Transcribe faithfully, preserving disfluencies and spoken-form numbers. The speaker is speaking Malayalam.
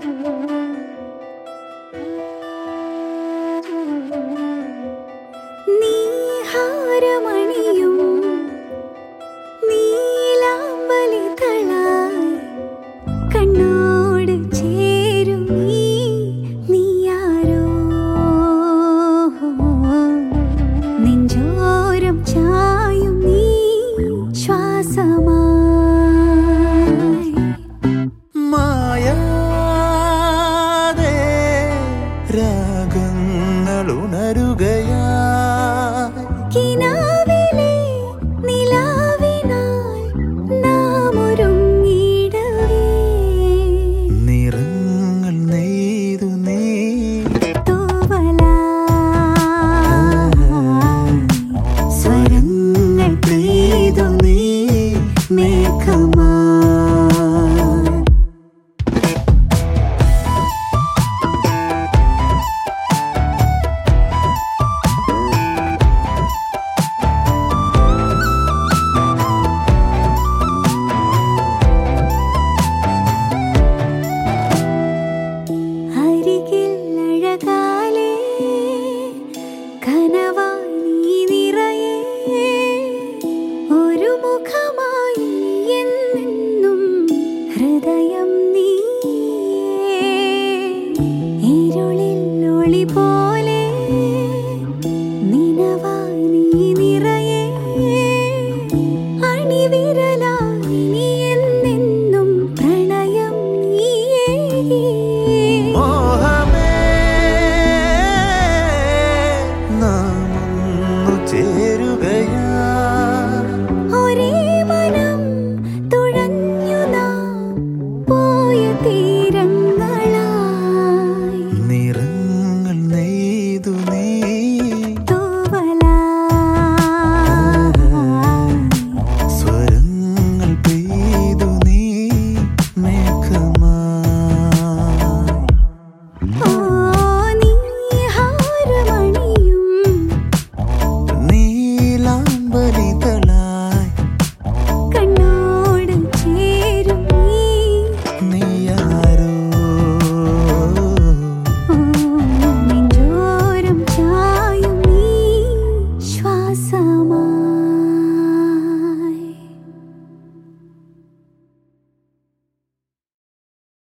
നീഹാരമണിയും നീലാമ്പലിതളായി കണ്ണോട് ചേരും നീ നീയാരോ നെഞ്ചോരം ചായും നീ ശ്വാസമായി മായാതെ രാഗങ്ങൾ ഉണരുകയാ കിനാവിലെ നിലാവിനാൽ നാം ഒരുങ്ങിടവേ നിറങ്ങൾ നെയ്തു നീ തൂവലായി സ്വരങ്ങൾ പെയ്തു നീ മേഘമായി അരികിൽ അഴകാലേ കനവായി നീ നിറയേ ഒരു മുഖമായി എന്നെന്നും ഹൃദയം നീയേ ഇരുളിൽ ഒളി പോലെ നിനവായി നീ നിറയേ അണിവിരലായി നീ എന്നെന്നും പ്രണയം നീയേ മോഹമേ നാം ഒന്നു ചേരുകയാ ഒരേ മനം തുഴഞ്ഞു നാം പോയ തീ